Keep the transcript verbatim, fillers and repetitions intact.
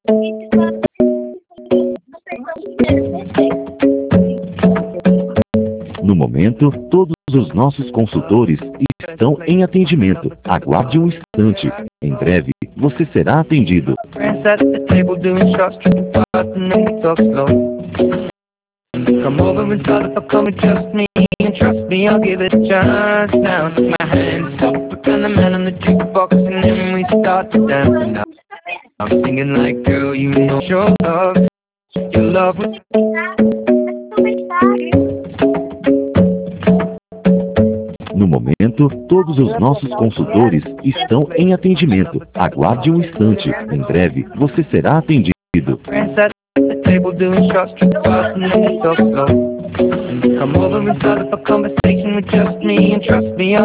No momento, todos os nossos consultores estão em atendimento. Aguarde um instante. Em breve, você será atendido. Come over and start up, come and trust me, and trust me, I'll give it a chance. Now take my hand, stop, and the man on the jukebox, and then we start to dance. Now I'm singing like, girl, you know your love, your love. No momento, todos os nossos consultores estão em atendimento. Aguarde um instante. Em breve, você será atendido. Table doing shots, trip fast, and then we talk slow. Come over and start up a conversation with just me, and trust me, I'll